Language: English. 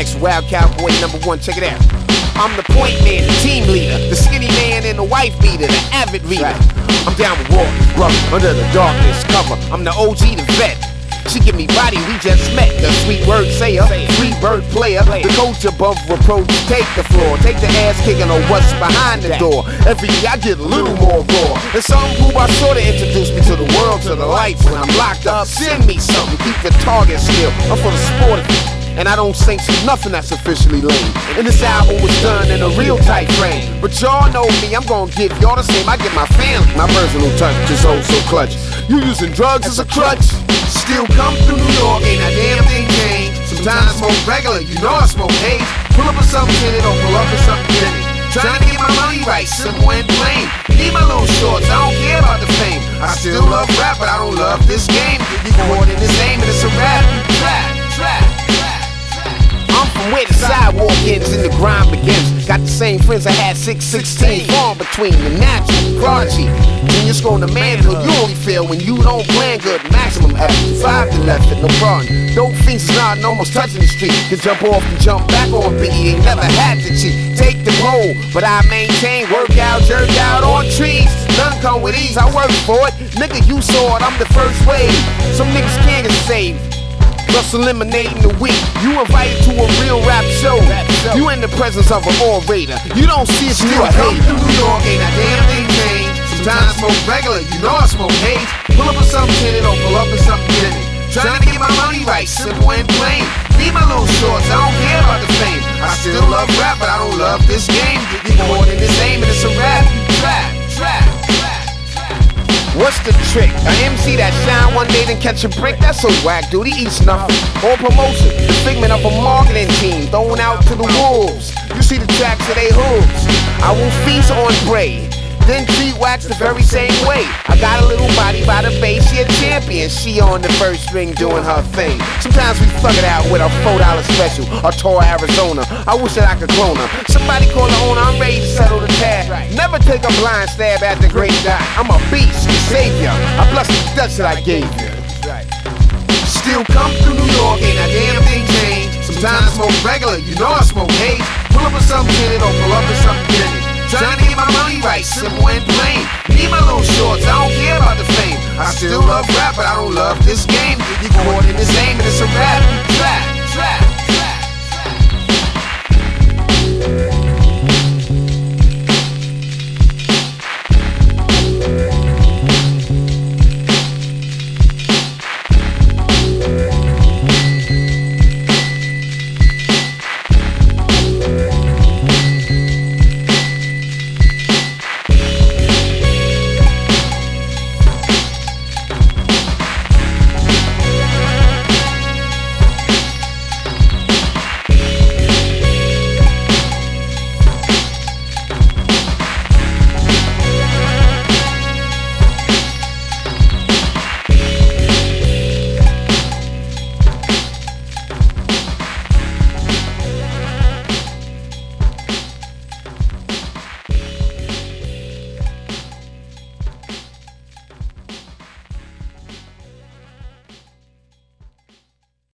X, Wild Cowboy #1, check it out. I'm the point man, the team leader, the skinny man and the wife beater, the avid reader. I'm down with war, brother, under the darkness cover. I'm the OG, the vet. She give me body, we just met. The sweet word sayer, free bird player. The coach above reproach, take the floor. Take the ass kicking on what's behind the door. Every day I get a little more raw. And some who I sorta introduce me to the world, to the lights. When I'm locked up, send me something, keep the target still. I'm for the sport of it. And I don't sing to nothing that's officially lame. And this album was done in a real tight frame. But y'all know me, I'm gonna give y'all the same. I give my family my personal touch, just oh so clutch. You using drugs as a crutch? Still come through New York, ain't a damn thing changed. Sometimes I smoke regular, you know I smoke haze. Pull up with something in it, don't pull up with something in it. Trying to get my money right, simple and plain. Need my little shorts, I don't care about the fame. I still love rap, but I don't love this game. Get caught in this game and it's a rap. Trap. I'm from where the sidewalk ends and the grind begins. Got the same friends I had 6'16", form between the natural prodigy. Genius going to manhood, you only fail when you don't plan good. Maximum effort, 5 to left it, no problem. Dope fiends is nodding, almost touching the street. Can jump off and jump back on Biggie, ain't never had to cheat. Take the role, but I maintain, work out, jerk out on trees. None come with ease, I work for it. Nigga, you saw it, I'm the first wave. Some niggas can't get saved. Thus eliminating the weak. You invited to a real rap show. You in the presence of an orator. You don't see it, you a hater. Through New York, ain't a damn thing changed. Sometimes I smoke regular, you know I smoke haze. Pull up with something in it, don't pull up with something in it. Trying to get my money right, simple and plain. Need my little shorts, I don't care about the fame. I still love rap, but I don't love this game. Get caught in this game and it's a rap. Trap. What's the trick? A MC that shine one day then catch a brick? That's so whack, dude. He eats nothing. All promotion, the figment of a marketing team thrown out to the wolves. You see the tracks of they hooves. I will feast on Bray, then treat wax the very same way. I got a little body by the bay, she a champion. She on the first string doing her thing. Sometimes we fuck it out with a $4 special, a tour Arizona. I wish that I could clone her. Somebody call the owner, I'm ready to settle the tab. Never take a blind stab at the great guy. I'm a beast, savior. I bless the Dutch that I gave you. Still come through New York, ain't a damn thing changed. Sometimes I smoke regular, you know I smoke haze. Pull up with something in it, or pull up with something in it. Trying to get my money right, simple and plain. Need my little shorts, I don't care about the fame. I still love rap, but I don't love this game. Get caught in this game and it's a rap.